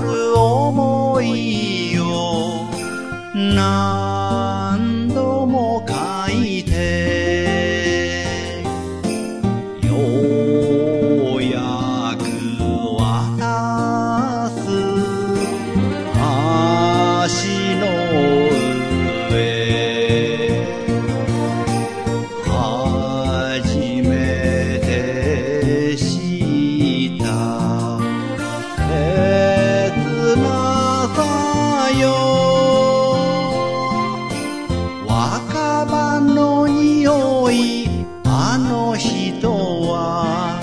る思いを何度も書いて、ようやく渡す橋の上、初めて知った切なさよ。若葉の匂い、あの人は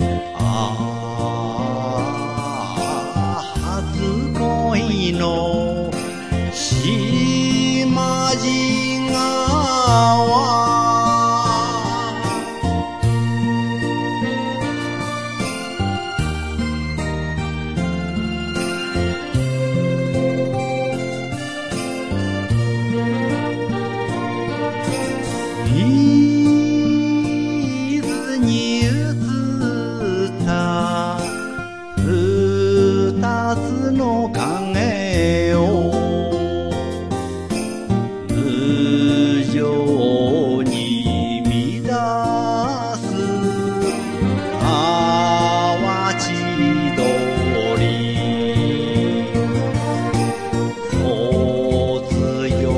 初恋の島地川。水に映った二つの影を無情に乱す河内通り、卒業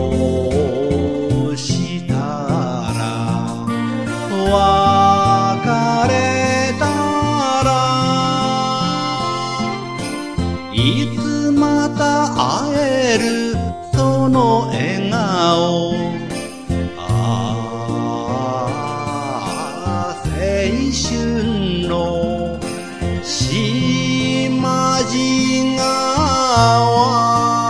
したら別れたらいつまた会えるその笑顔。青春の島地川。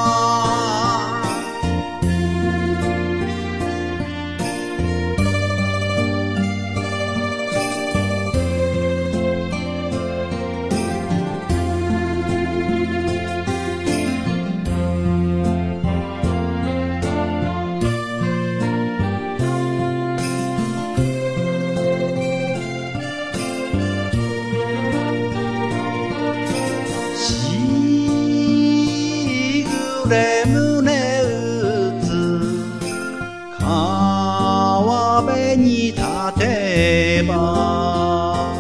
しぐれ胸打つ川辺に立てば、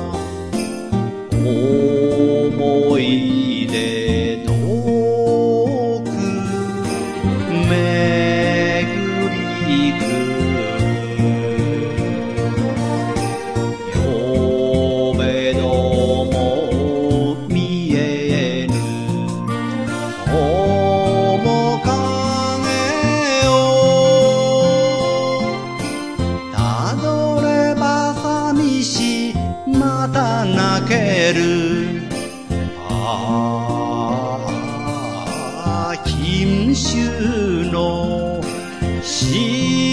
思い出遠く巡り来る。呼べども見えぬ面影をたどれば寂しまた泣ける。錦秋の島